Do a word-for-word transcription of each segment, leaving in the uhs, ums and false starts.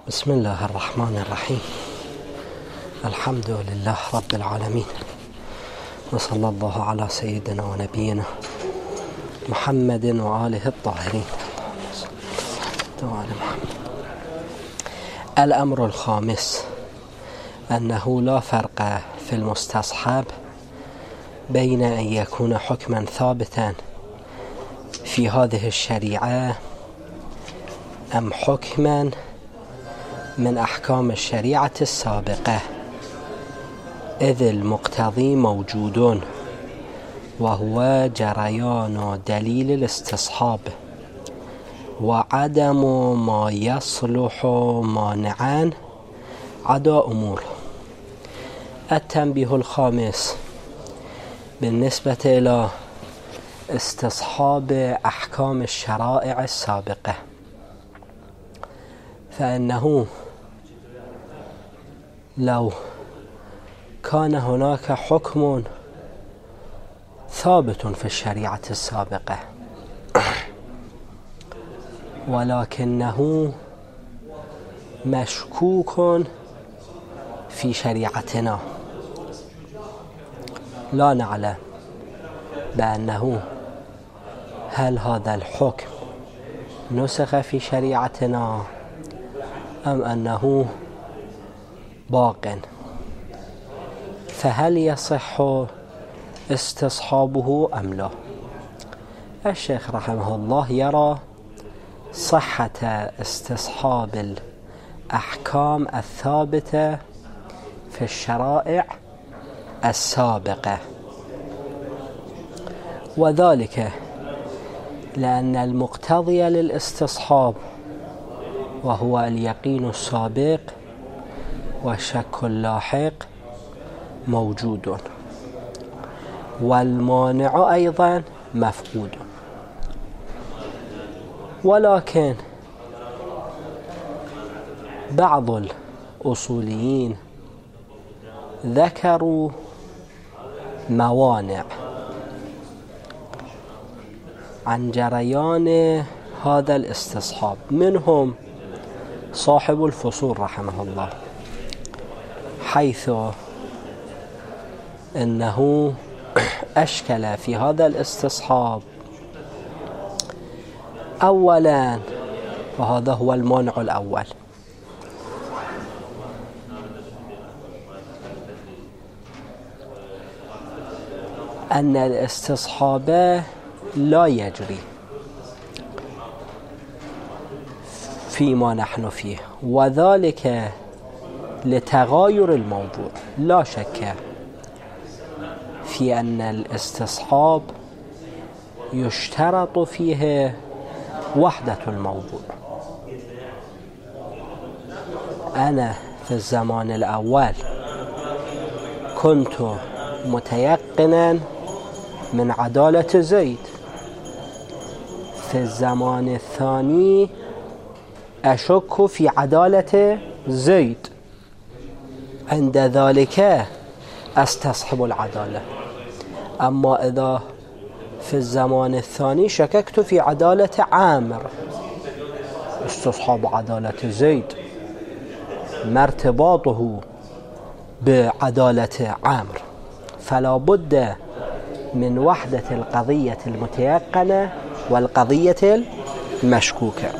بسم الله الرحمن الرحيم. الحمد لله رب العالمين، وصلى الله على سيدنا ونبينا محمد وآله الطاهرين. الأمر الخامس أنه لا فرق في المستصحب بين أن يكون حكما ثابتا في هذه الشريعة أم حكما من أحكام الشريعة السابقة، إذ المقتضي موجود وهو جريان دليل الاستصحاب وعدم ما يصلح مانعا عدا أمور. التنبيه الخامس بالنسبة إلى استصحاب أحكام الشرائع السابقة، فإنه لو كان هناك حكم ثابت في الشريعة السابقة ولكنه مشكوك في شريعتنا، لا نعلم بأنه هل هذا الحكم نسخ في شريعتنا أم أنه باق، فهل يصح استصحابه أم لا؟ الشيخ رحمه الله يرى صحة استصحاب الأحكام الثابتة في الشرائع السابقة، وذلك لأن المقتضي للاستصحاب وهو اليقين السابق والشك اللاحق موجود، والمانع أيضا مفقود. ولكن بعض الأصوليين ذكروا موانع عن جريان هذا الاستصحاب، منهم صاحب الفصول رحمه الله، حيث أنه أشكل في هذا الاستصحاب أولا، وهذا هو المانع الأول، أن الاستصحاب لا يجري فيما نحن فيه، وذلك لتغاير الموضوع. لا شك في أن الاستصحاب يشترط فيه وحدة الموضوع. أنا في الزمان الأول كنت متيقنا من عدالة زيد، في الزمان الثاني أشك في عدالة زيد، عند ذلك أستصحب العدالة. أما إذا في الزمان الثاني شككت في عدالة عامر، استصحاب عدالة زيد ما ارتباطه بعدالة عامر، فلا بد من وحدة القضية المتيقنة والقضية المشكوكة.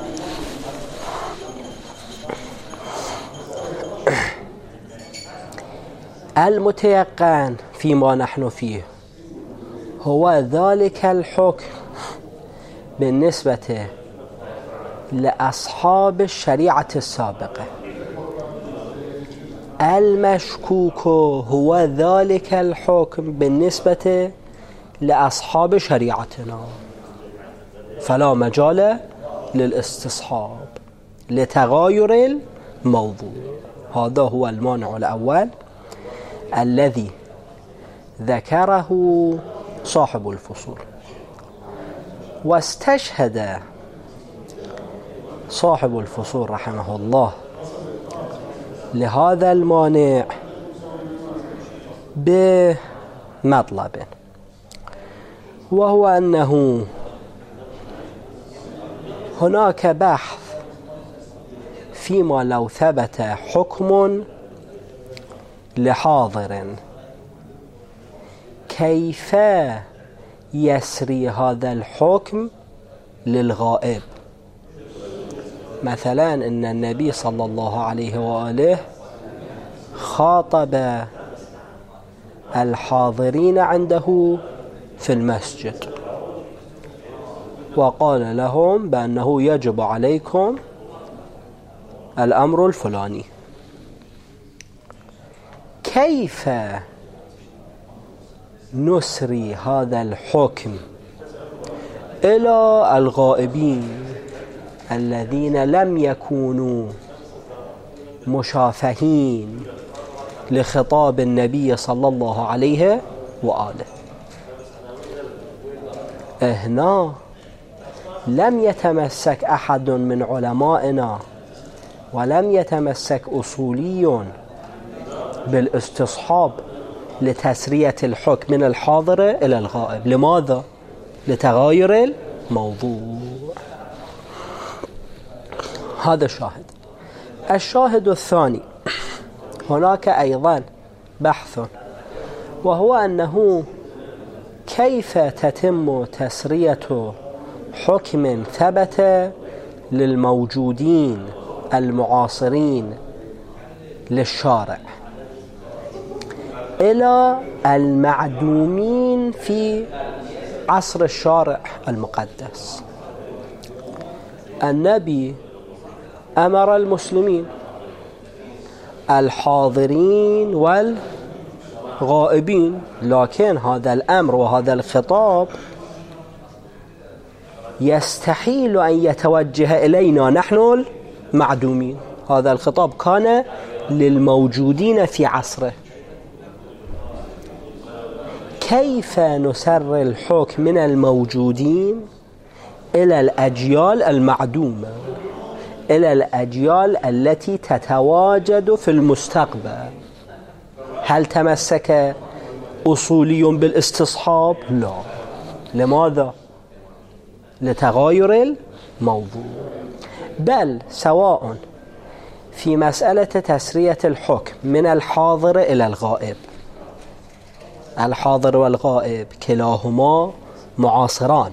المتيقن فيما نحن فيه هو ذلك الحكم بالنسبة لأصحاب الشريعة السابقة، المشكوك هو ذلك الحكم بالنسبة لأصحاب شريعتنا، فلا مجال للاستصحاب لتغاير الموضوع. هذا هو المانع الأول الذي ذكره صاحب الفصول. واستشهد صاحب الفصول رحمه الله لهذا المانع بمطلب، وهو أنه هناك بحث فيما لو ثبت حكم لحاضر كيف يسري هذا الحكم للغائب؟ مثلا إن النبي صلى الله عليه وآله خاطب الحاضرين عنده في المسجد وقال لهم بأنه يجب عليكم الأمر الفلاني. كيف نسري هذا الحكم إلى الغائبين الذين لم يكونوا مشافهين لخطاب النبي صلى الله عليه وآله؟ هنا لم يتمسك أحد من علمائنا ولم يتمسك أصولي بالاستصحاب لتسرية الحكم من الحاضر إلى الغائب. لماذا؟ لتغاير الموضوع. هذا شاهد. الشاهد الثاني، هناك أيضا بحث، وهو أنه كيف تتم تسرية حكم ثبت للموجودين المعاصرين للشارع إلى المعدومين في عصر الشارع المقدس. النبي أمر المسلمين الحاضرين والغائبين، لكن هذا الأمر وهذا الخطاب يستحيل أن يتوجه إلينا نحن المعدومين. هذا الخطاب كان للموجودين في عصره. كيف نسر الحكم من الموجودين إلى الأجيال المعدومة، إلى الأجيال التي تتواجد في المستقبل؟ هل تمسك أصولي بالاستصحاب؟ لا. لماذا؟ لتغاير الموضوع. بل سواء في مسألة تسرية الحكم من الحاضر إلى الغائب، الحاضر والغائب كلاهما معاصران،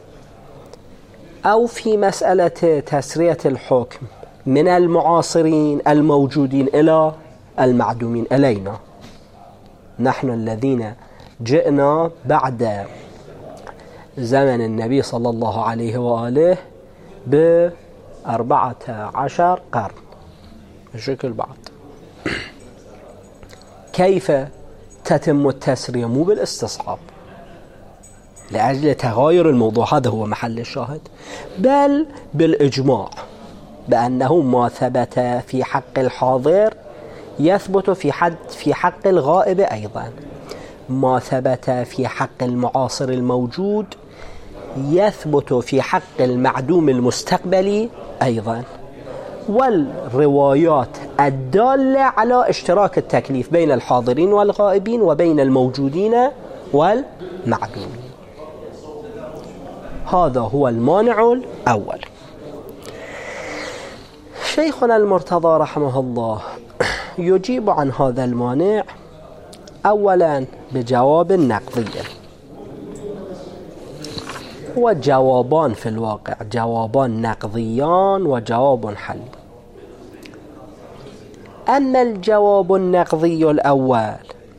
أو في مسألة تسرية الحكم من المعاصرين الموجودين إلى المعدومين إلينا نحن الذين جئنا بعد زمن النبي صلى الله عليه وآله بأربعة عشر قرن بشكل بعض. كيف تتم التسرية؟ مو بالاستصحاب لأجل تغاير الموضوع، هذا هو محل الشاهد، بل بالإجماع بأنه ما ثبت في حق الحاضر يثبت في حد في حق الغائب أيضا، ما ثبت في حق المعاصر الموجود يثبت في حق المعدوم المستقبلي أيضا. والروايات الدالة على اشتراك التكليف بين الحاضرين والغائبين وبين الموجودين والمعدومين. هذا هو المانع الأول. شيخنا المرتضى رحمه الله يجيب عن هذا المانع أولا بجواب نقضي، وجوابان في الواقع، جوابان نقضيان وجواب حل. أما الجواب النقضي الأول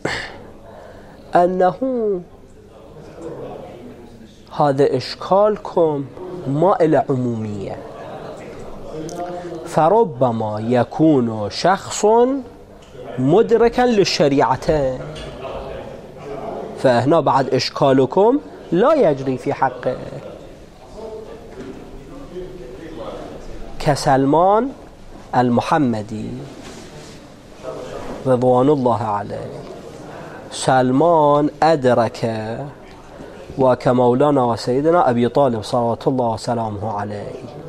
أنه هذا إشكالكم ما إلى عمومية، فربما يكون شخص مدركا للشريعتين، فهنا بعد إشكالكم لا يجري في حقه، كسلمان المحمدي رضوان الله عليه. سلمان أدرك، وكمولانا وسيدنا أبي طالب صلوات الله وسلامه عليه.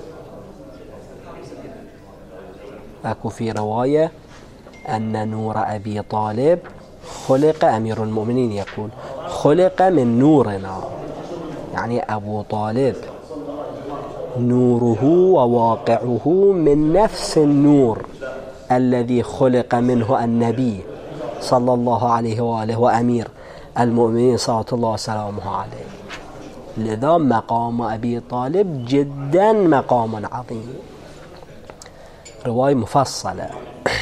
أكو في رواية أن نور أبي طالب خلق، أمير المؤمنين يقول خلق من نورنا، يعني أبو طالب نوره وواقعه من نفس النور الذي خلق منه النبي صلى الله عليه وآله وأمير المؤمنين صلوات الله وسلامه عليه. لذا مقام أبي طالب جدا مقام عظيم. رواية مفصلة.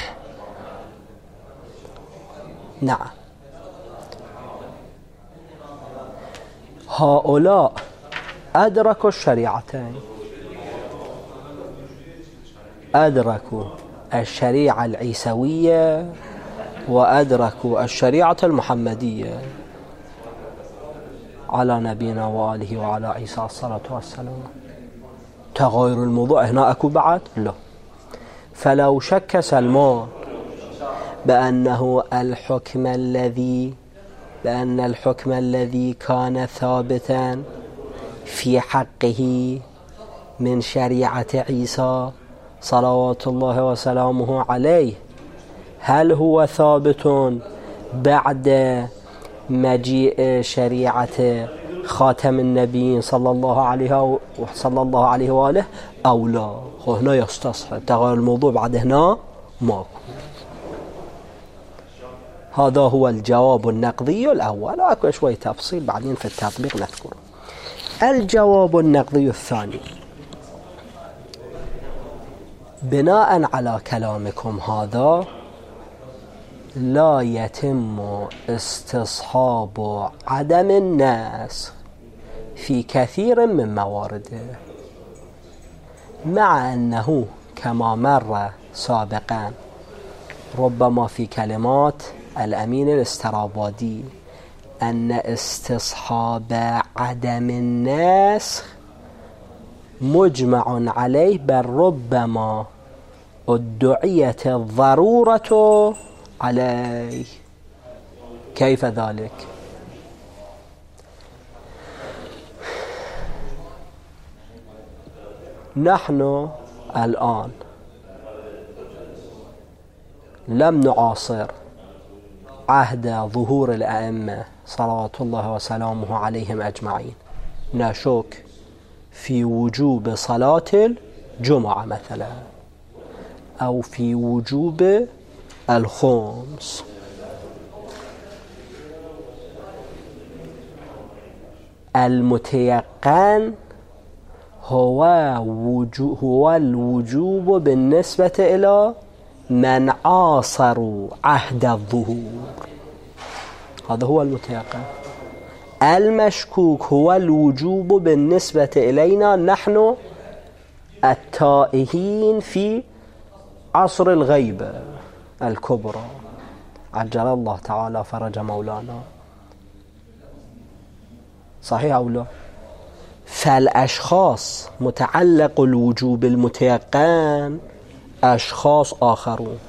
نعم. هؤلاء أدركوا الشريعتين، أدركوا الشريعة العيسوية وأدركوا الشريعة المحمدية على نبينا وآله وعلى عيسى الصلاة والسلام. تغير الموضوع هنا أكو بعد؟ لا. فلو شك سلمان بأنه الحكم الذي بأن الحكم الذي كان ثابتا في حقه من شريعة عيسى صلوات الله وسلامه عليه هل هو ثابت بعد مجيء شريعة خاتم النبيين صلى الله عليه صلى الله عليه وآله أو لا؟ هنا يستصحب تغير الموضوع بعد هنا ماكو. هذا هو الجواب النقضي الأول، وأكو شوي تفصيل بعدين في التطبيق نذكره. الجواب النقضي الثاني: بناء على كلامكم هذا لا يتم استصحاب عدم الناس في كثير من موارده، مع أنه كما مر سابقا ربما في كلمات الأمين الاسترابادي أن استصحاب عدم الناس مجمع عليه، بل ربما ادعيت الضرورة عليه. كيف ذلك؟ نحن الآن لم نعاصر عهد ظهور الأئمة صلوات الله وسلامه عليهم أجمعين، نشك في وجوب صلاة الجمعة مثلا، أو في وجوب الخمس. المتيقن هو وجوب هو الوجوب بالنسبة إلى من عاصروا عهد الظهور، هذا هو المتيقن. المشكوك هو الوجوب بالنسبة إلينا نحن التائهين في عصر الغيبة الكبرى عجل الله تعالى فرج مولانا. صحيح أو لا؟ فالأشخاص متعلق الوجوب المتيقن أشخاص آخرون،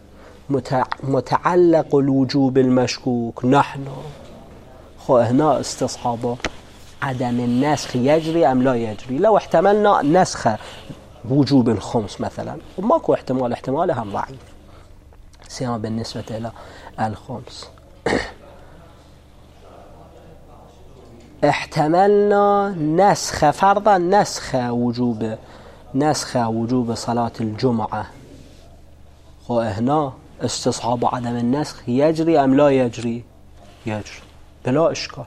متعلق الوجوب المشكوك نحن. خو هنا استصحاب عدم النسخ يجري أم لا يجري؟ لو احتملنا نسخ وجوب الخمس مثلا، وماكو احتمال، احتماله هم ضعيف سيما بالنسبة إلى الخمس. احتملنا نسخ فرضا نسخ وجوب نسخ وجوب صلاة الجمعة، وهنا استصحاب عدم النسخ يجري أم لا يجري؟ يجري بلا إشكال.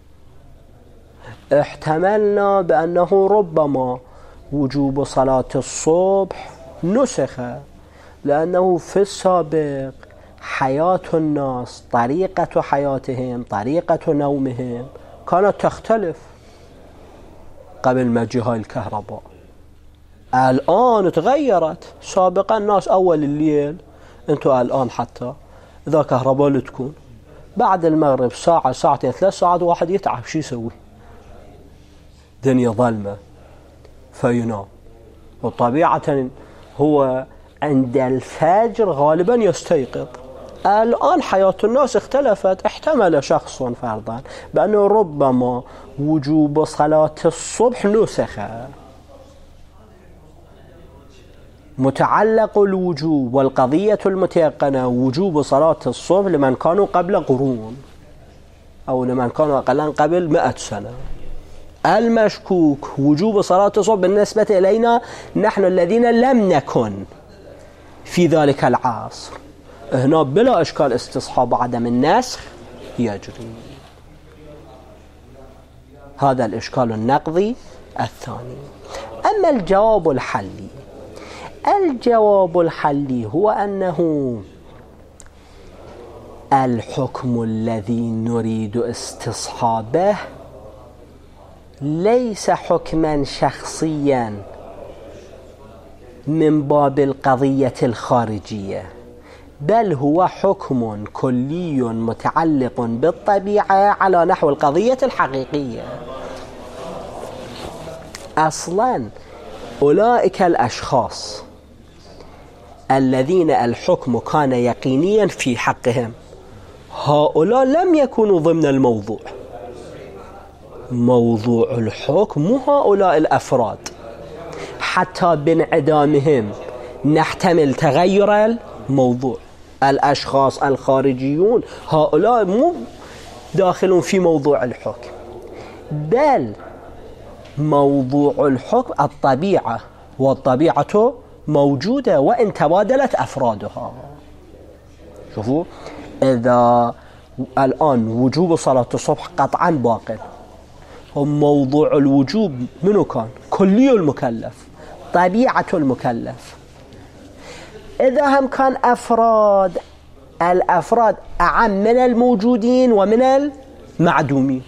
احتملنا بأنه ربما وجوب صلاة الصبح نسخ، لأنه في السابق حياة الناس، طريقة حياتهم، طريقة نومهم كانت تختلف قبل مجيء هاي الكهرباء. الآن تغيرت. سابقا الناس أول الليل، انتوا الآن حتى إذا كهرباء لتكون بعد المغرب ساعة ساعتين ثلاث ساعات واحد يتعب، شو يسوي؟ دنيا ظلمة فينام. وطبيعة هو عند الفجر غالبا يستيقظ. الآن حياة الناس اختلفت. احتمل شخص فرضا بأنه ربما وجوب صلاة الصبح نسخ، متعلق الوجوب والقضية المتيقنة وجوب صلاة الصبح لمن كانوا قبل قرون، أو لمن كانوا أقلا قبل مئة سنة. المشكوك وجوب صلاة الصبح بالنسبة إلينا نحن الذين لم نكن في ذلك العصر، هنا بلا إشكال استصحاب عدم النسخ يجري. هذا الإشكال النقضي الثاني. أما الجواب الحلي، الجواب الحلي هو أنه الحكم الذي نريد استصحابه ليس حكما شخصيا من باب القضية الخارجية، بل هو حكم كلي متعلق بالطبيعة على نحو القضية الحقيقية. أصلا أولئك الأشخاص الذين الحكم كان يقينيا في حقهم، هؤلاء لم يكونوا ضمن الموضوع. موضوع الحكم مو هؤلاء الأفراد، حتى بانعدامهم نحتمل تغير الموضوع. الأشخاص الخارجيون هؤلاء مو داخلون في موضوع الحكم، بل موضوع الحكم الطبيعة، والطبيعة موجودة وإن تبادلت أفرادها. شوفوا، إذا الآن وجوب صلاة الصبح قطعا باقي، موضوع الوجوب منو كان؟ كلي المكلف، طبيعة المكلف. إذا هم كان أفراد، الأفراد أعم من الموجودين ومن المعدومين،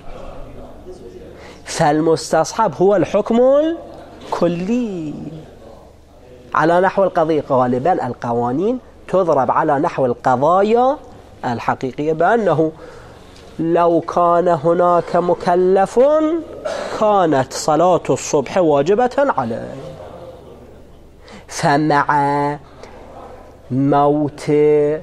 فالمستصحب هو الحكم الكلي على نحو القضية. غالبا القوانين تضرب على نحو القضايا الحقيقية، بأنه لو كان هناك مكلف كانت صلاة الصبح واجبة عليه، فمع موت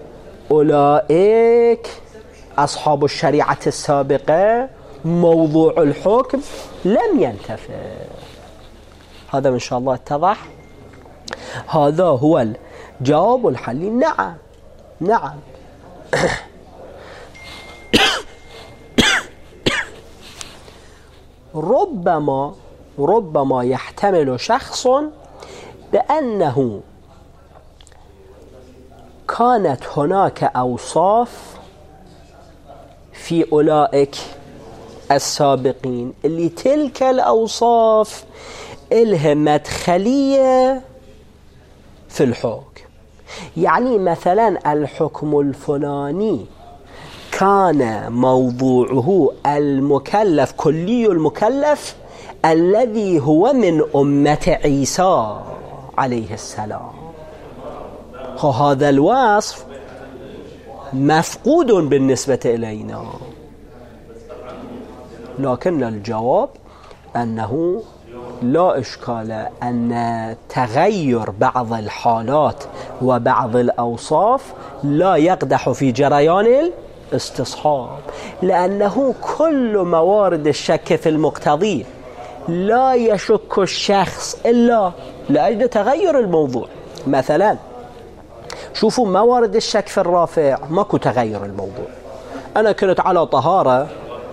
أولئك أصحاب الشريعة السابقة موضوع الحكم لم ينتفع. هذا إن شاء الله اتضح. هذا هو الجواب الحلي. نعم نعم ربما ربما يحتمل شخص بأنه كانت هناك أوصاف في أولئك السابقين اللي تلك الأوصاف إلها مدخلية في الحكم. يعني مثلا الحكم الفلاني كان موضوعه المكلف، كلي المكلف الذي هو من أمة عيسى عليه السلام، هذا الوصف مفقود بالنسبة إلينا. لكن الجواب أنه لا إشكال أن تغير بعض الحالات وبعض الأوصاف لا يقدح في جريان الاستصحاب، لأنه كل موارد الشك في المقتضي لا يشك الشخص إلا لأجل تغير الموضوع. مثلا شوفوا موارد الشك في الرافع، ماكو تغير الموضوع. أنا كنت على طهارة،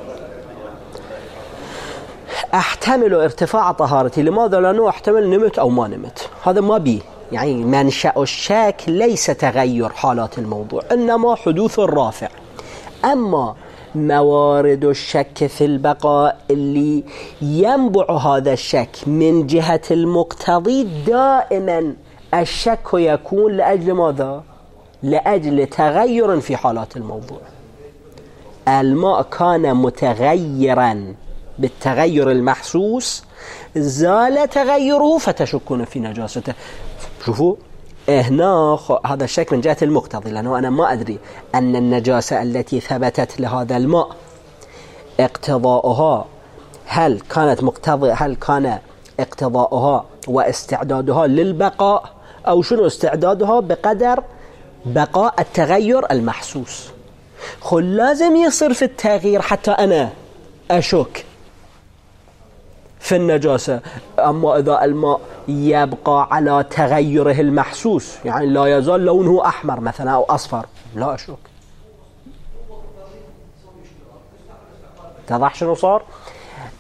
أحتمل ارتفاع طهارتي، لماذا؟ لأنه أحتمل نمت أو ما نمت، هذا ما بيه. يعني منشأ الشك ليس تغير حالات الموضوع، إنما حدوث الرافع. أما موارد الشك في البقاء اللي ينبع هذا الشك من جهة المقتضي، دائما الشك يكون لأجل ماذا؟ لأجل تغير في حالات الموضوع. الماء كان متغيرا بالتغير المحسوس، زال تغيره فتشكون في نجاسته. شوفوا هنا هذا الشك من جهة المقتضي، لأنه أنا ما أدري أن النجاسة التي ثبتت لهذا الماء اقتضاؤها هل كانت مقتضي، هل كان اقتضاؤها واستعدادها للبقاء، أو شنو استعدادها بقدر بقاء التغير المحسوس. خل لازم يصير في التغيير حتى أنا أشك في النجاسة. أما إذا الماء يبقى على تغيره المحسوس، يعني لا يزال لونه أحمر مثلا أو أصفر، لا أشك. اتضح شنو صار؟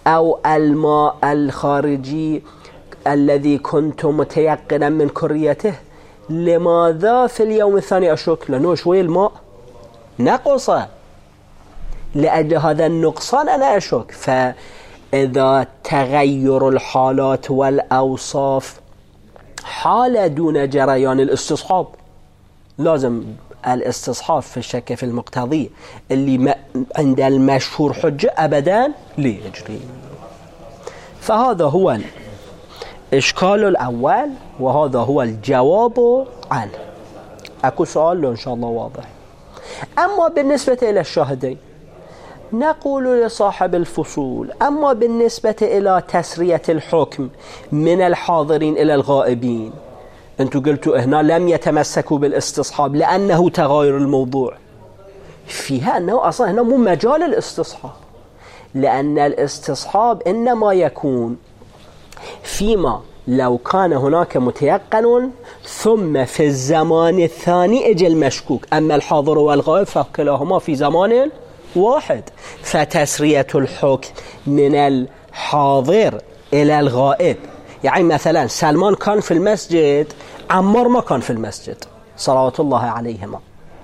أو الماء الخارجي الذي كنت متيقنا من كريته، لماذا في اليوم الثاني أشك؟ لأنه شوي الماء نقص، لأجل هذا النقصان أنا أشك. فإذا تغير الحالات والأوصاف حال دون جريان الاستصحاب، لازم الاستصحاب في الشك في المقتضي اللي عند المشهور حجة أبدا ليجري. فهذا هو الإشكال الأول، وهذا هو الجواب عنه. أكو سؤال لو إن شاء الله واضح. أما بالنسبة إلى الشاهدين نقول لصاحب الفصول: أما بالنسبة إلى تسرية الحكم من الحاضرين إلى الغائبين، أنتم قلتوا هنا لم يتمسكوا بالاستصحاب لأنه تغاير الموضوع، فيها أنه أصلا هنا مو مجال الاستصحاب، لأن الاستصحاب إنما يكون فيما لو كان هناك متيقن ثم في الزمان الثاني اجى المشكوك. أما الحاضر والغائب فكلاهما في زمان واحد، فتسرية الحكم من الحاضر إلى الغائب، يعني مثلا سلمان كان في المسجد، عمار ما كان في المسجد صلوات الله عليهما،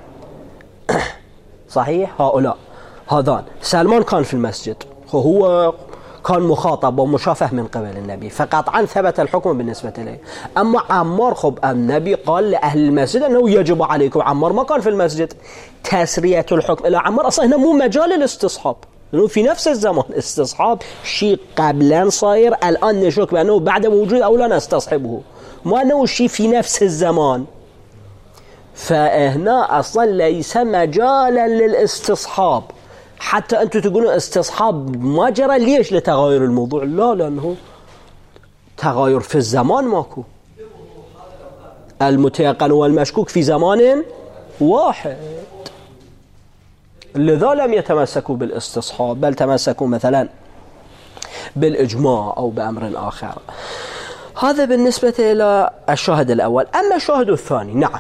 صحيح؟ هؤلاء هذان سلمان كان في المسجد، هو كان مخاطب ومشافه من قبل النبي، فقطعا ثبت الحكم بالنسبة له. أما عمار، خب النبي قال لأهل المسجد أنه يجب عليكم، عمار ما كان في المسجد، تسرية الحكم إلى عمار أصلا هنا مو مجال الاستصحاب، لأنه في نفس الزمان استصحاب شيء قبلا صاير، الآن نشك بأنه بعد وجود أو لا نستصحبه، ما أنه شيء في نفس الزمان. فهنا أصلا ليس مجالا للاستصحاب، حتى أنتم تقولون استصحاب ما جرى، ليش؟ لتغاير الموضوع، لا، لأنه تغاير في الزمان ماكو، المتيقن والمشكوك في زمان واحد، لذا لم يتمسكوا بالاستصحاب، بل تمسكوا مثلا بالإجماع أو بأمر آخر. هذا بالنسبة إلى الشاهد الأول. أما الشاهد الثاني، نعم،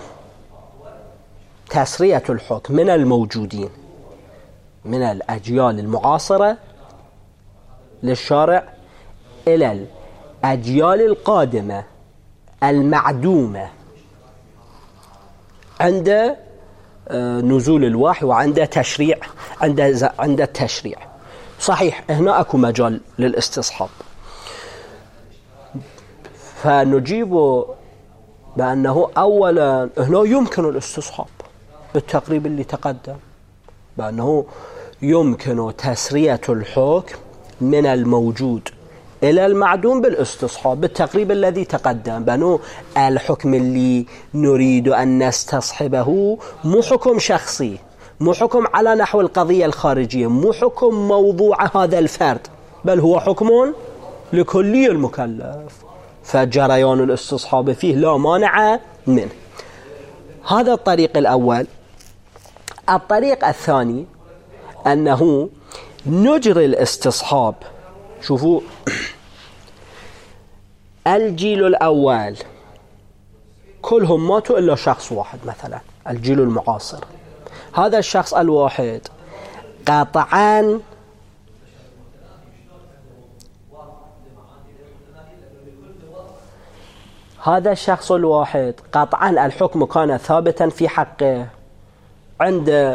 تسرية الحكم من الموجودين من الأجيال المعاصرة للشارع إلى الأجيال القادمة المعدومة عند نزول الوحي وعند تشريع، عند عند التشريع. صحيح هنا أكو مجال للاستصحاب، فنجيب بأنه أولا هنا يمكن الاستصحاب بالتقريب اللي تقدم، بأنه يمكن تسرية الحكم من الموجود إلى المعدوم بالاستصحاب بالتقريب الذي تقدم، بأنه الحكم اللي نريد أن نستصحبه مو حكم شخصي، مو حكم على نحو القضية الخارجية، مو حكم موضوع هذا الفرد، بل هو حكم لكلي المكلف، فجريان الاستصحاب فيه لا مانع منه. هذا الطريق الأول. الطريق الثاني أنه نجري الاستصحاب. شوفوا، الجيل الأول كلهم ماتوا إلا شخص واحد، مثلا الجيل المعاصر، هذا الشخص الواحد قطعا هذا الشخص الواحد قطعا الحكم كان ثابتا في حقه عند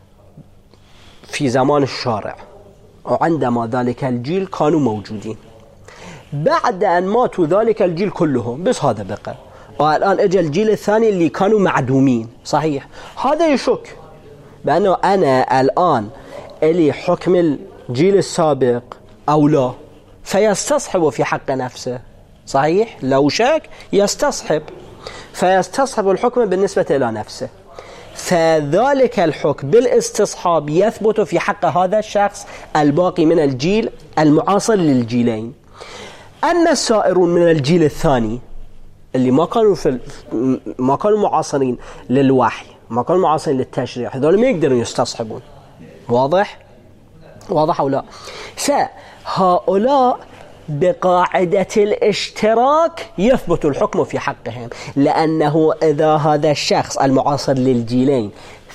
في زمان الشارع، وعندما ذلك الجيل كانوا موجودين. بعد أن ماتوا ذلك الجيل كلهم بس هذا بقى، والآن اجى الجيل الثاني اللي كانوا معدومين. صحيح هذا يشك بأنه أنا الآن إلي حكم الجيل السابق أو لا، فيستصحب في حق نفسه. صحيح لو شك يستصحب، فيستصحب الحكم بالنسبة إلى نفسه، فذلك الحكم بالاستصحاب يثبت في حق هذا الشخص الباقي من الجيل المعاصر للجيلين. أما السائرون من الجيل الثاني اللي ما كانوا في ما كانوا معاصرين للوحي، ما كانوا معاصرين للتشريع، هذول ما يقدرون يستصحبون. واضح؟ واضح أو لا؟ فهؤلاء بقاعدة الاشتراك يثبت الحكم في حقهم، لأنه إذا هذا الشخص المعاصر للجيلين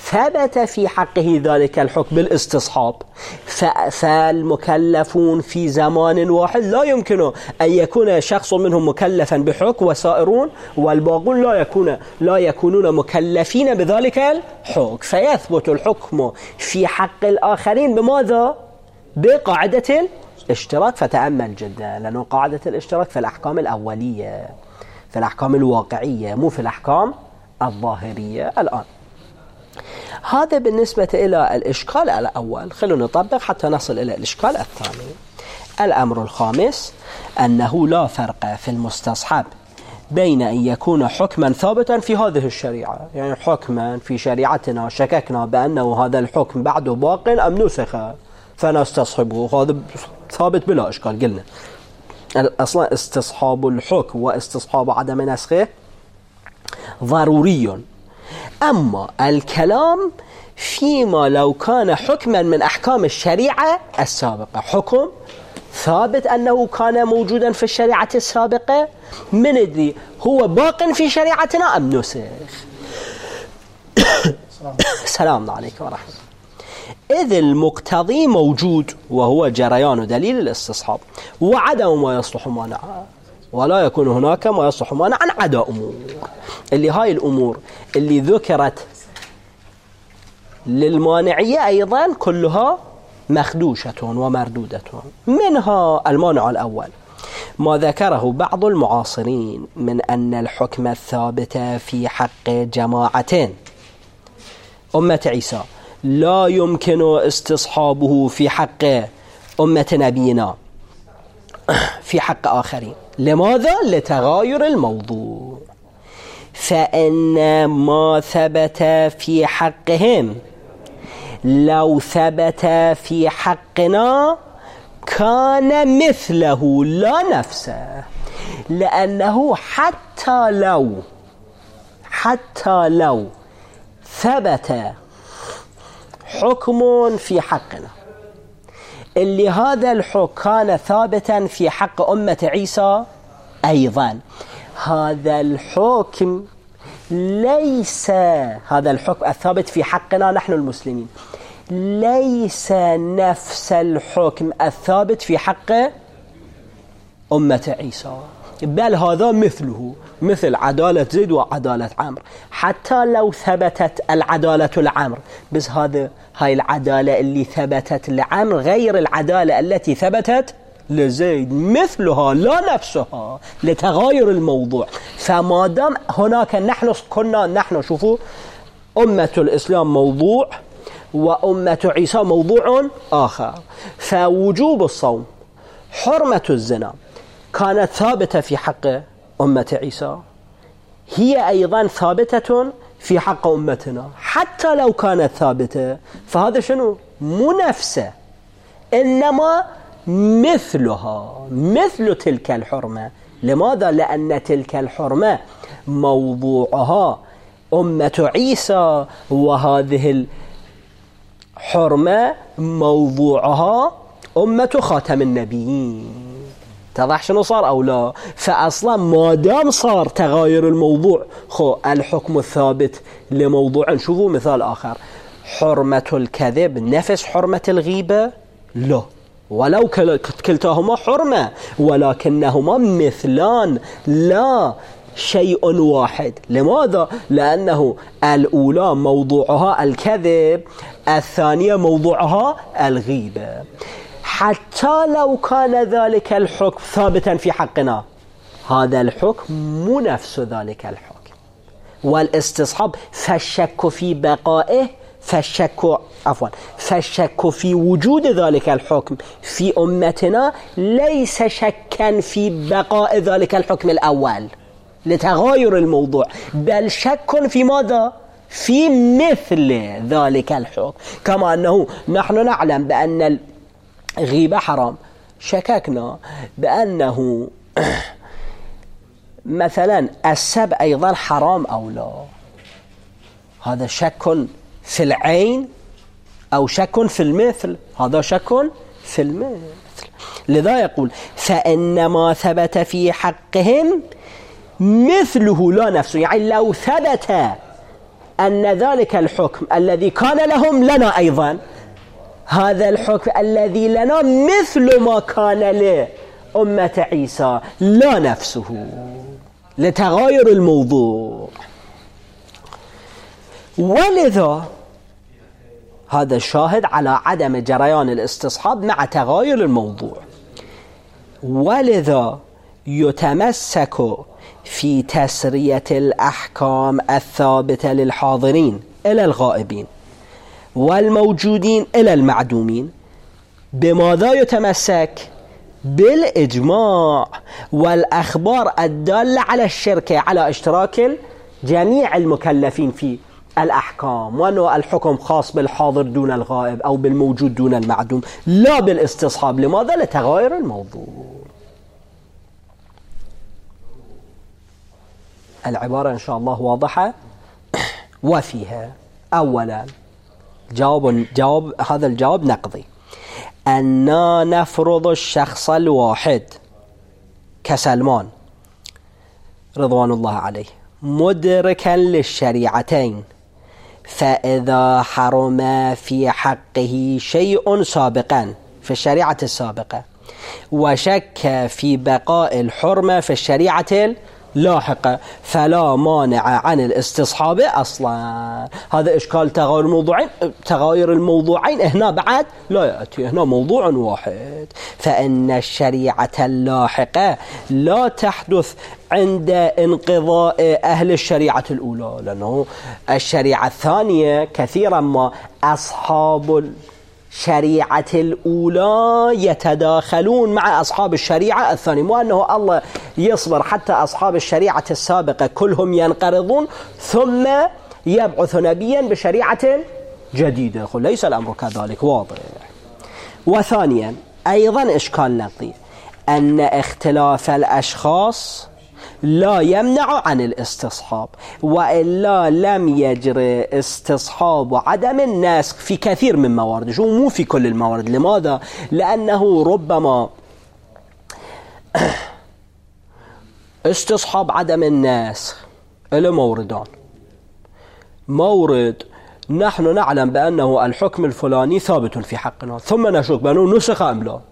ثبت في حقه ذلك الحكم بالاستصحاب، فالمكلفون في زمان واحد لا يمكن أن يكون شخص منهم مكلفا بحكم وسائرون والباقون لا يكون لا يكونون مكلفين بذلك الحكم، فيثبت الحكم في حق الآخرين بماذا؟ بقاعدة الاشتراك. فتأمل جدا، لأنه قاعدة الاشتراك في الأحكام الأولية، في الأحكام الواقعية، مو في الأحكام الظاهرية. الآن هذا بالنسبة إلى الإشكال الأول. خلونا نطبق حتى نصل إلى الإشكال الثاني. الأمر الخامس أنه لا فرق في المستصحب بين أن يكون حكما ثابتا في هذه الشريعة، يعني حكما في شريعتنا شككنا بأنه هذا الحكم بعد باق أم نسخ فنستصحبه، هذا ثابت بلا إشكال. قلنا أصلا استصحاب الحكم واستصحاب عدم نسخه ضروري. أما الكلام فيما لو كان حكما من أحكام الشريعة السابقة، حكم ثابت أنه كان موجودا في الشريعة السابقة، من ادري هو باق في شريعتنا أم نسخ. السلام عليكم ورحمة الله. إذ المقتضي موجود وهو جريان دليل الاستصحاب وعدم ما يصلح مانعا، ولا يكون هناك ما يصلح مانعا عدا أمور. اللي هاي الأمور اللي ذكرت للمانعية أيضا كلها مخدوشة ومردودة. منها المانع الأول ما ذكره بعض المعاصرين من أن الحكم الثابت في حق جماعتين أمة عيسى لا يمكن استصحابه في حق أمة نبينا في حق آخرين. لماذا؟ لتغاير الموضوع. فإن ما ثبت في حقهم لو ثبت في حقنا كان مثله لا نفسه، لأنه حتى لو حتى لو ثبت حكم في حقنا اللي هذا الحكم كان ثابتا في حق أمة عيسى أيضا، هذا الحكم ليس هذا الحكم الثابت في حقنا نحن المسلمين ليس نفس الحكم الثابت في حق أمة عيسى، بل هذا مثله، مثل عدالة زيد وعدالة عمرو. حتى لو ثبتت العدالة لعمرو، بس هذا هاي العدالة اللي ثبتت لعمرو غير العدالة التي ثبتت لزيد، مثلها لا نفسها، لتغاير الموضوع. فما دام هناك نحن كنا نحن شوفوا أمة الإسلام موضوع وأمة عيسى موضوع آخر، فوجوب الصوم، حرمة الزنا كانت ثابتة في حق أمة عيسى، هي أيضا ثابتة في حق أمتنا. حتى لو كانت ثابتة فهذا شنو؟ منافسة، إنما مثلها، مثل تلك الحرمة. لماذا؟ لأن تلك الحرمة موضوعها أمة عيسى، وهذه الحرمة موضوعها أمة خاتم النبيين. تضح شنو صار أو لا؟ فأصلا ما دام صار تغاير الموضوع، خو الحكم الثابت لموضوع. شوفوا مثال آخر، حرمة الكذب نفس حرمة الغيبة؟ لا، ولو كلتاهما حرمة، ولكنهما مثلان لا شيء واحد. لماذا؟ لأنه الأولى موضوعها الكذب، الثانية موضوعها الغيبة. حتى لو كان ذلك الحكم ثابتا في حقنا، هذا الحكم مو نفس ذلك الحكم. والاستصحاب فالشك في بقائه فالشك عفوا فالشك في وجود ذلك الحكم في أمتنا ليس شكا في بقاء ذلك الحكم الأول لتغاير الموضوع، بل شك في ماذا؟ في مثل ذلك الحكم. كما أنه نحن نعلم بأن الغيبة حرام، شككنا بأنه مثلا السب أيضا حرام أو لا، هذا شك في العين أو شك في المثل، هذا شك في المثل. لذا يقول فإن ما ثبت في حقهم مثله لا نفسه، يعني لو ثبت أن ذلك الحكم الذي كان لهم لنا أيضا، هذا الحكم الذي لنا مثل ما كان لأمة عيسى، لا نفسه، لتغاير الموضوع. ولذا هذا الشاهد على عدم جريان الاستصحاب مع تغاير الموضوع. ولذا يتمسك في تسرية الأحكام الثابتة للحاضرين إلى الغائبين والموجودين إلى المعدومين. بماذا يتمسك؟ بالإجماع والأخبار الدالة على الشركة، على اشتراك جميع المكلفين في الأحكام، وأنه الحكم خاص بالحاضر دون الغائب أو بالموجود دون المعدوم، لا بالاستصحاب. لماذا؟ لتغاير الموضوع. العبارة إن شاء الله واضحة. وفيها أولا جواب, جواب هذا الجواب نقضي، أننا نفرض الشخص الواحد كسلمان رضوان الله عليه مدركا للشريعتين، فإذا حرم في حقه شيء سابقا في الشريعة السابقة وشك في بقاء الحرمة في الشريعة لاحقة فلا مانع عن الاستصحاب أصلا. هذا إشكال تغاير الموضوعين. تغاير الموضوعين هنا بعد لا يأتي، هنا موضوع واحد. فإن الشريعة اللاحقة لا تحدث عند انقضاء أهل الشريعة الأولى، لأنه الشريعة الثانية كثيرا ما أصحاب الشريعة الأولى يتداخلون مع أصحاب الشريعة الثانية، مو أنه الله يصبر حتى أصحاب الشريعة السابقة كلهم ينقرضون ثم يبعث نبيا بشريعة جديدة. ليس الأمر كذلك، واضح. وثانيا أيضا إشكال نقضي، أن اختلاف الأشخاص لا يمنع عن الاستصحاب، وإلا لم يجري استصحاب عدم النسخ في كثير من موارد، شو مو في كل الموارد. لماذا؟ لأنه ربما استصحاب عدم النسخ له موردان. مورد نحن نعلم بأنه الحكم الفلاني ثابت في حقنا، ثم نشك بأنه نسخ أم لا،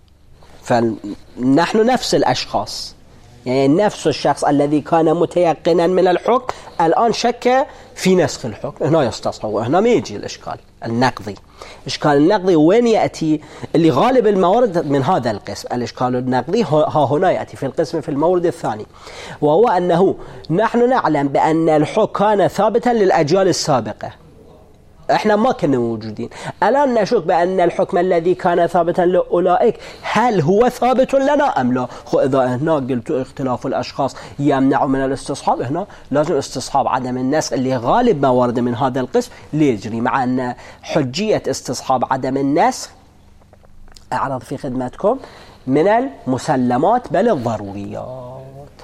فنحن نفس الأشخاص، يعني نفس الشخص الذي كان متيقنا من الحكم الآن شك في نسخ الحكم، هنا يستصحب، وهنا ما يجي الإشكال النقضي. إشكال النقضي وين يأتي؟ اللي غالب الموارد من هذا القسم. الإشكال النقضي ها هنا يأتي في القسم في المورد الثاني، وهو أنه نحن نعلم بأن الحكم كان ثابتا للأجيال السابقة، احنا ما كنا موجودين. الآن نشك بأن الحكم الذي كان ثابتا لأولئك هل هو ثابت لنا أم لا؟ خو إذا هنا قلت اختلاف الأشخاص يمنع من الاستصحاب، هنا لازم استصحاب عدم النسخ اللي غالب ما ورد من هذا القسم ليجري، مع أن حجية استصحاب عدم النسخ أعرض في خدمتكم من المسلمات بل الضروريات.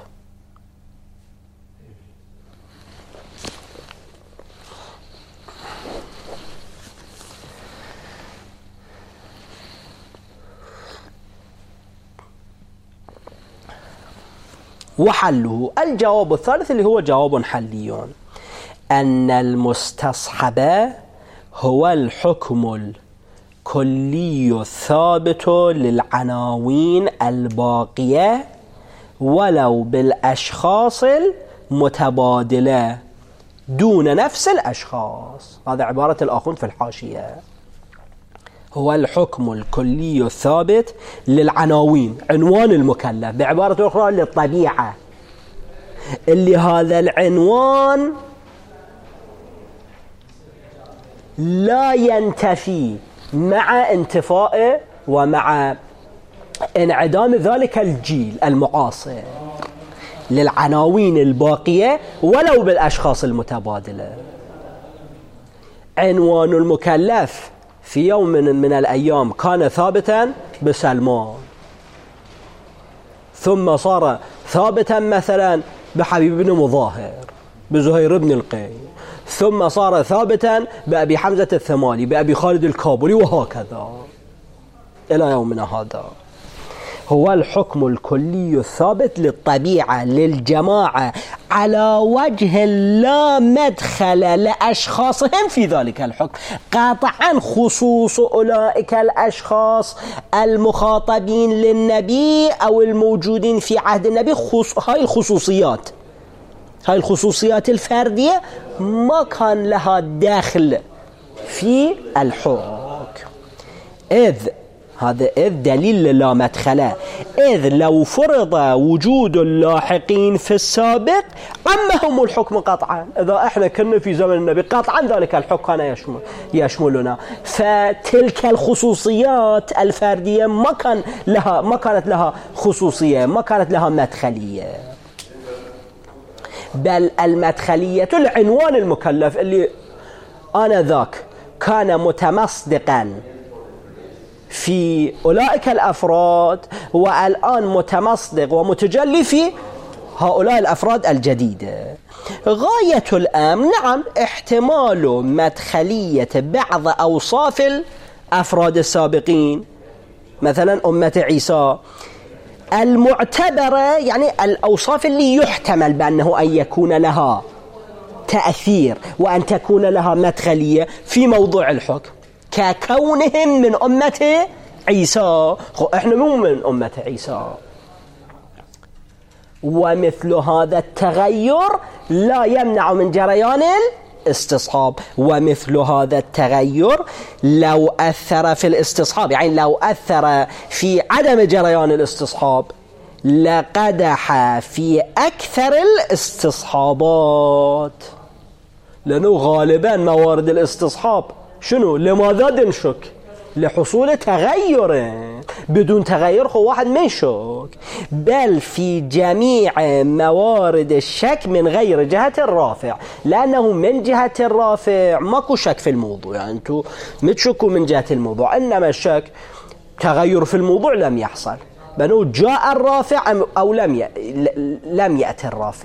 وحله الجواب الثالث اللي هو جواب حلي، أن المستصحب هو الحكم الكلي الثابت للعناوين الباقية ولو بالأشخاص المتبادلة دون نفس الأشخاص. هذا عبارة الآخوند في الحاشية. هو الحكم الكلي الثابت للعناوين، عنوان المكلف، بعبارة أخرى للطبيعة، اللي هذا العنوان لا ينتفي مع انتفاء ومع انعدام ذلك الجيل المعاصر للعناوين الباقية ولو بالأشخاص المتبادلة. عنوان المكلف في يوم من الأيام كان ثابتا بسلمان، ثم صار ثابتا مثلا بحبيب بن مظاهر، بزهير بن القي، ثم صار ثابتا بأبي حمزة الثمالي، بأبي خالد الكابولي، وهكذا إلى يومنا هذا. هو الحكم الكلي الثابت للطبيعة، للجماعة، على وجه لا مدخل لأشخاصهم في ذلك الحكم. قطعا خصوص أولئك الأشخاص المخاطبين للنبي أو الموجودين في عهد النبي، خص... هاي الخصوصيات هاي الخصوصيات الفردية ما كان لها داخل في الحكم. إذ هذا إذ دليل لا مدخله، إذ لو فرض وجود اللاحقين في السابق عمهم الحكم قطعا. إذا إحنا كنا في زمن النبي قطعا ذلك الحكم كان يشمل يشملنا، فتلك الخصوصيات الفردية ما كان لها ما كانت لها خصوصية، ما كانت لها مدخلية، بل المدخلية العنوان المكلف اللي آنذاك كان متمصدقا في أولئك الأفراد والآن متمصدق ومتجلي في هؤلاء الأفراد الجديدة. غاية الأمر نعم احتمال مدخلية بعض أوصاف الأفراد السابقين، مثلا أمة عيسى المعتبرة، يعني الأوصاف اللي يحتمل بأنه أن يكون لها تأثير وأن تكون لها مدخلية في موضوع الحكم، ككونهم من أمة عيسى. إحنا مو من أمة عيسى، ومثل هذا التغير لا يمنع من جريان الاستصحاب. ومثل هذا التغير لو أثر في الاستصحاب، يعني لو أثر في عدم جريان الاستصحاب لقدح في أكثر الاستصحابات، لأنه غالبا موارد الاستصحاب شنو؟ لماذا نشك؟ لحصول تغير. بدون تغير هو واحد ما يشك، بل في جميع موارد الشك من غير جهة الرافع، لأنه من جهة الرافع ماكو شك في الموضوع، يعني أنتوا متشكوا من جهة الموضوع، إنما الشك تغير في الموضوع لم يحصل، بأنه جاء الرافع أو لم لم يأتي الرافع.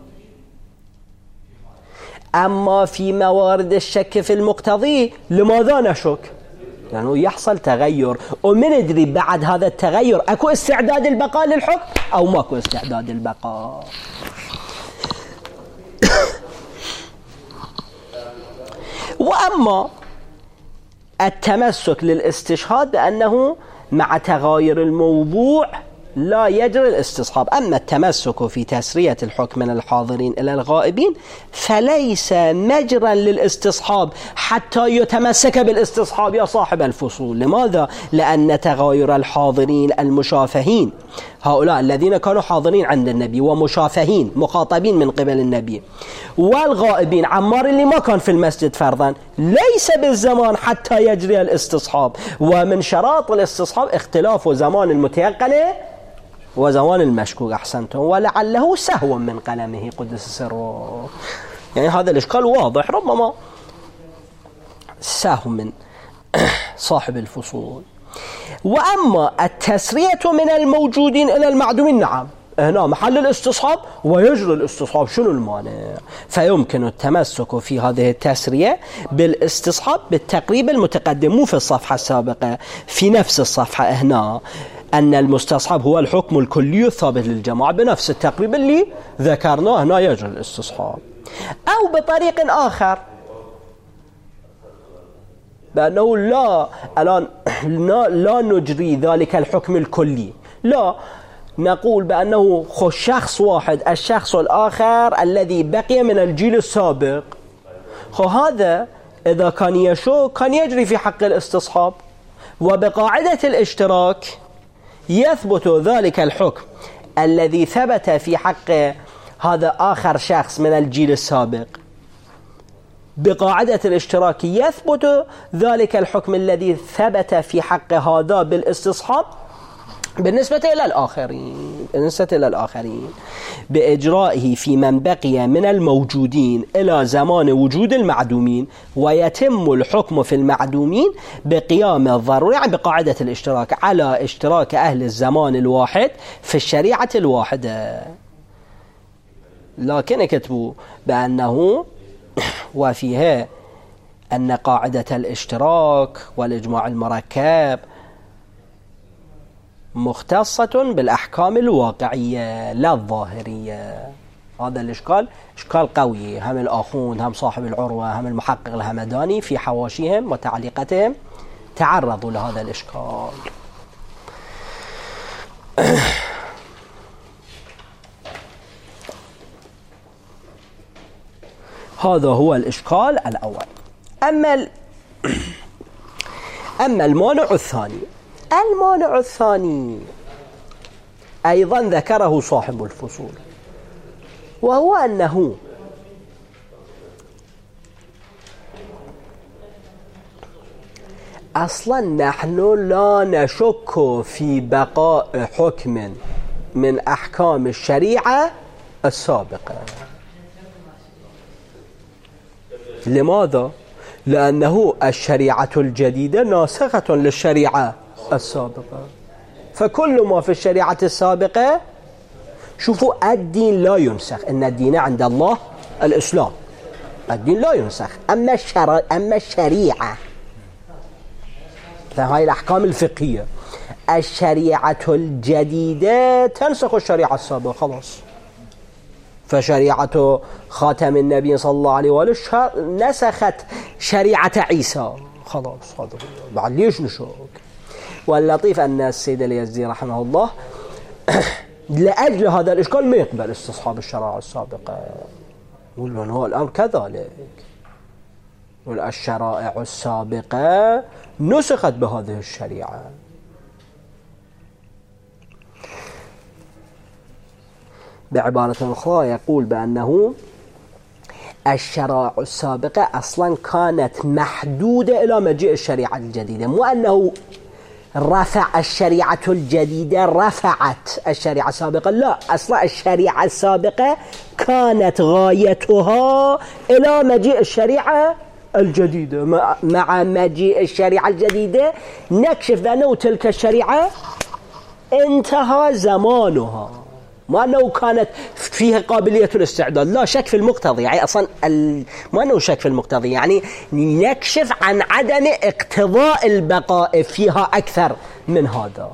أما في موارد الشك في المقتضي لماذا نشك؟ لأنه يعني يحصل تغير، ومن ندري بعد هذا التغير أكو استعداد البقاء للحكم أو ماكو استعداد البقاء. وأما التمسك للاستشهاد بأنه مع تغاير الموضوع لا يجري الاستصحاب. أما التمسك في تسرية الحكم من الحاضرين إلى الغائبين فليس مجرا للاستصحاب حتى يتمسك بالاستصحاب يا صاحب الفصول. لماذا؟ لأن تغاير الحاضرين المشافهين، هؤلاء الذين كانوا حاضرين عند النبي ومشافهين مخاطبين من قبل النبي، والغائبين عمار اللي ما كان في المسجد فرضا، ليس بالزمان حتى يجري الاستصحاب. ومن شراط الاستصحاب اختلاف زمان المتيقنة وزمان المشكوك. أحسنتم. ولعله سهوا من قلمه قدس سره، يعني هذا الإشكال واضح، ربما سهو من صاحب الفصول. وأما التسرية من الموجودين إلى المعدومين، نعم هنا محل الاستصحاب ويجري الاستصحاب، شنو المانع؟ فيمكن التمسك في هذه التسرية بالاستصحاب بالتقريب المتقدم، مو في الصفحة السابقة، في نفس الصفحة هنا، أن المستصحب هو الحكم الكلي الثابت للجماعة بنفس التقريب اللي ذكرناه هنا يجري الاستصحاب. أو بطريق آخر بأنه لا الآن لا نجري ذلك الحكم الكلي، لا نقول بأنه خو شخص واحد، الشخص الآخر الذي بقي من الجيل السابق، خو هذا إذا كان يشك كان يجري في حق الاستصحاب، وبقاعدة الاشتراك يثبت ذلك الحكم الذي ثبت في حق هذا آخر شخص من الجيل السابق. بقاعدة الاشتراك يثبت ذلك الحكم الذي ثبت في حق هذا بالاستصحاب بالنسبة إلى الآخرين بالنسبة إلى الآخرين بإجرائه في من بقي من الموجودين إلى زمان وجود المعدومين، ويتم الحكم في المعدومين بقيام الضرورة، يعني بقاعدة الاشتراك على اشتراك أهل الزمان الواحد في الشريعة الواحدة. لكن كتبوا بأنه وفيها أن قاعدة الاشتراك والإجماع المركب مختصة بالأحكام الواقعية لا الظاهرية. هذا الإشكال إشكال قوي. هم الآخوند هم صاحب العروة هم المحقق الهمداني في حواشيهم وتعليقاتهم تعرضوا لهذا الإشكال. هذا هو الإشكال الأول. أما ال... أما المانع الثاني، المانع الثاني أيضا ذكره صاحب الفصول، وهو أنه أصلا نحن لا نشك في بقاء حكم من أحكام الشريعة السابقة. لماذا؟ لأنه الشريعة الجديدة ناسخة للشريعة السابقة، فكل ما في الشريعة السابقة، شوفوا الدين لا ينسخ، إن الدين عند الله الإسلام، الدين لا ينسخ. أما الشرع أما الشريعة فهي الأحكام الفقهية، الشريعة الجديدة تنسخ الشريعة السابقة خلاص. فشريعة خاتم النبي صلى الله عليه وآله نسخت شريعة عيسى خلاص. هذا بعد ليش نشوك؟ واللطيف أن السيد اليزدي رحمه الله لأجل هذا الإشكال ما يقبل استصحاب الشرائع السابقة، يقول له هو الأمر كذلك، يقول الشرائع السابقة نسخت بهذه الشريعة. بعبارة أخرى يقول بأنه الشرائع السابقة أصلا كانت محدودة إلى مجيء الشريعة الجديدة، مو أنه رفع الشريعة الجديدة رفعت الشريعة السابقة، لا، أصلا الشريعة السابقة كانت غايتها إلى مجيء الشريعة الجديدة. مع مجيء الشريعة الجديدة نكشف بأنه تلك الشريعة انتهى زمانها، ما أنه كانت فيها قابلية الاستعداد، لا شك في المقتضي، يعني أصلا ال... ما أنه شك في المقتضي، يعني نكشف عن عدم اقتضاء البقاء فيها أكثر من هذا،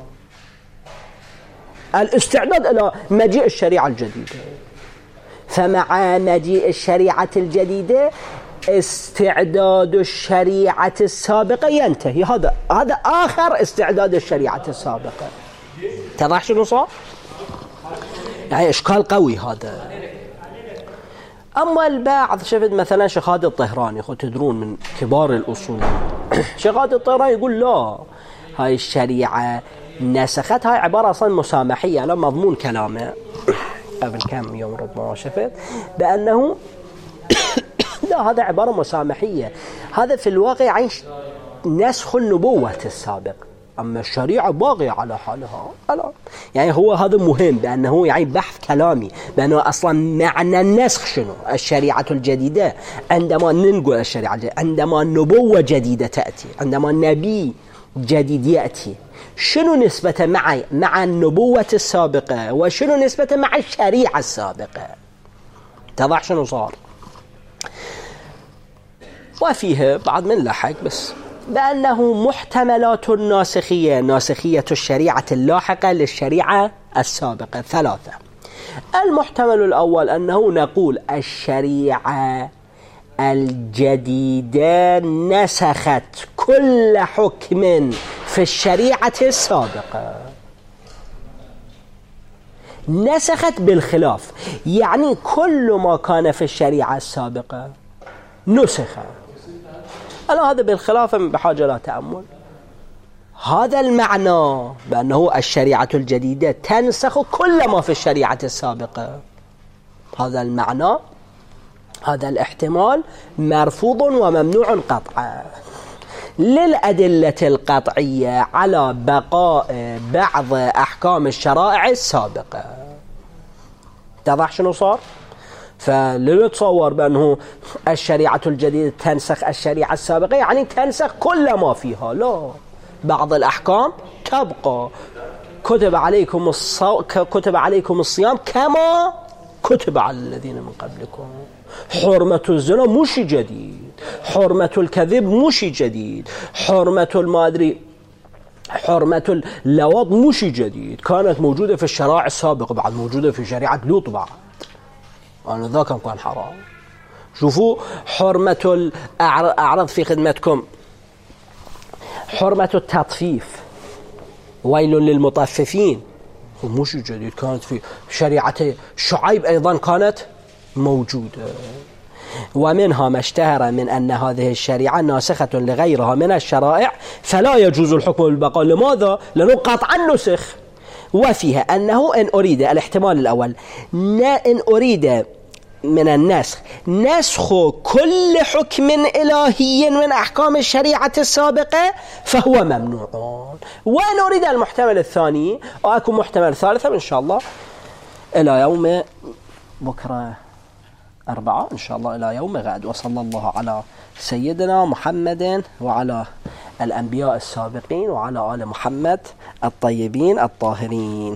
الاستعداد إلى مجيء الشريعة الجديدة. فمع مجيء الشريعة الجديدة استعداد الشريعة السابقة ينتهي، هذا هذا آخر استعداد الشريعة السابقة. تضح شنو صار؟ يعني إشكال قوي هذا. أما البعض، شفت مثلا شيخ الطهراني، خو تدرون من كبار الأصوليين، شيخ الطهراني يقول لا، هاي الشريعة نسخت، هاي عبارة أصلا مسامحية على مضمون كلامه قبل كم يوم ربما شفت بأنه لا، هذا عبارة مسامحية، هذا في الواقع يعني نسخ النبوة السابق، أما الشريعة باقية على حالها. ألا يعني هو هذا مهم، بأنه يعني بحث كلامي بأنه أصلا معنى النسخ شنو؟ الشريعة الجديدة، عندما ننقل الشريعة الجديدة، عندما نبوة جديدة تأتي، عندما نبي جديد يأتي، شنو نسبة مع مع النبوة السابقة، وشنو نسبة مع الشريعة السابقة؟ تضح شنو صار؟ وفيه بعض من لحق بس بأنه محتملات الناسخية، ناسخية الشريعة اللاحقة للشريعة السابقة ثلاثة. المحتمل الأول أنه نقول الشريعة الجديدة نسخت كل حكم في الشريعة السابقة، نسخت بالخلاف، يعني كل ما كان في الشريعة السابقة نسخ. ألا هذا بالخلاف بحاجة لا تأمل. هذا المعنى بأنه الشريعة الجديدة تنسخ كل ما في الشريعة السابقة، هذا المعنى، هذا الاحتمال مرفوض وممنوع قطعا للأدلة القطعية على بقاء بعض أحكام الشرائع السابقة. تضح شنو صار؟ فلنتصور بأنه الشريعة الجديدة تنسخ الشريعة السابقة يعني تنسخ كل ما فيها، لا، بعض الأحكام تبقى. كتب عليكم الصو... كتب عليكم الصيام كما كتب على الذين من قبلكم. حرمة الزنا مش جديد، حرمة الكذب مش جديد، حرمة المادري حرمة اللواط مش جديد، كانت موجودة في الشرائع السابقة، بعد موجودة في شريعة لوط بعد. أنا ذاك كان حرام. شوفوا حرمة الأعراض في خدمتكم، حرمة التطفيف، ويل للمطففين، ومش جديد، كانت في شريعة شعيب أيضا كانت موجودة. ومنها ما اشتهر من أن هذه الشريعة ناسخة لغيرها من الشرائع فلا يجوز الحكم بالبقاء. لماذا؟ لأنه قطعا نسخ. وفيها أنه إن أريد الاحتمال الأول إن أريد من النسخ نسخ كل حكم إلهي من أحكام الشريعة السابقة فهو ممنوع. وإن أريد المحتمل الثاني وأكون محتمل ثالثا إن شاء الله إلى يوم بكرة أربعة إن شاء الله، إلى يوم غد. وصلى الله على سيدنا محمد وعلى الأنبياء السابقين وعلى آل محمد الطيبين الطاهرين.